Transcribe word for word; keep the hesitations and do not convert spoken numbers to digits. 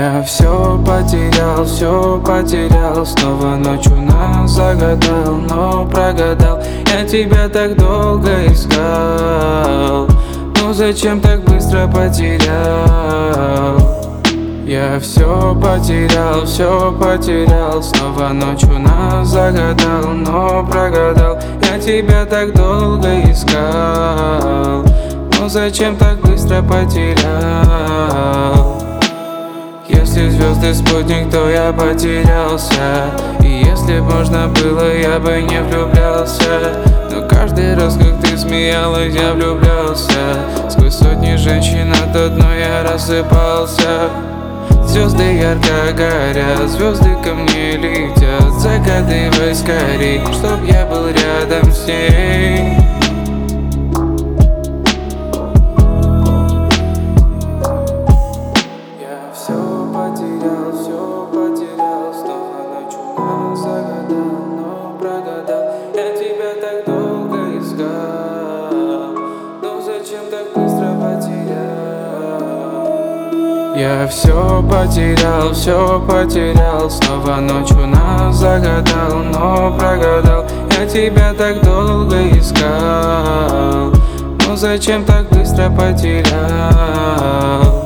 Я все потерял, все потерял. Снова ночью нас загадал, но прогадал. Я тебя так долго искал, но зачем так быстро потерял? Я все потерял, все потерял. Снова ночью нас загадал, но прогадал. Я тебя так долго искал, но зачем так быстро потерял? Если звезды спутник, то я потерялся. И если б можно было, я бы не влюблялся. Но каждый раз, как ты смеялась, я влюблялся. Сквозь сотни женщин от одной я рассыпался. Звезды ярко горят, звезды ко мне летят. Загадывай скорей, чтоб я был рядом с ней. Я все потерял, все потерял. Снова ночью нас загадал, но прогадал. Я тебя так долго искал, но зачем так быстро потерял? Я все потерял, все потерял. Снова ночью нас загадал, но прогадал. Я тебя так долго искал, но зачем так быстро потерял?